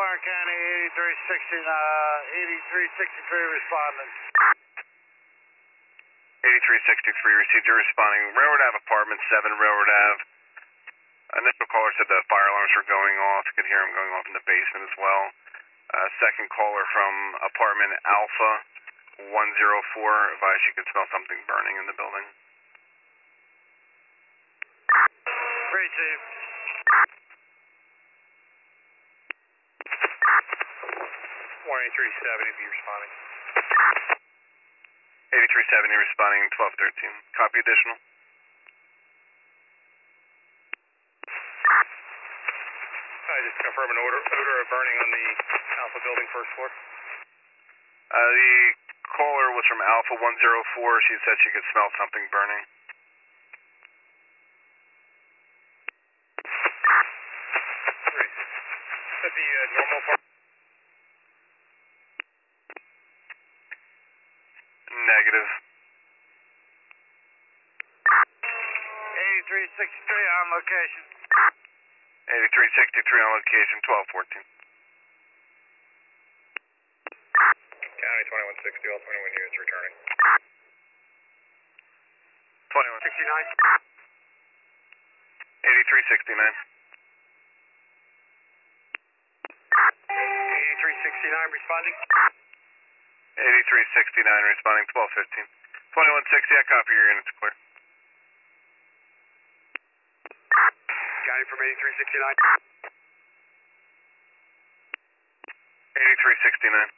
Clark County, 8363 responding. 8363 received, you're responding. Railroad Ave apartment 7, Railroad Ave. Initial caller said the fire alarms were going off. You could hear them going off in the basement as well. Second caller from apartment Alpha 104 advised you could smell something burning in the building. Receive. 18370 be responding. 8370 responding 1213. Copy additional. Just confirm an odor of burning on the Alpha building, first floor. The caller was from Alpha 104. She said she could smell something burning. Great. Is that the normal part? Negative. 8363 on location. 8363 on location 1214. County 2160, all 21 units returning. 2169. 8369. 8369 responding. 8369 responding 1215. 2160, I copy your units clear. County from 8369. 8369.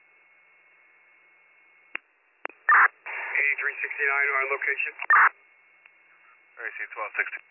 8369 on location. I see 1260.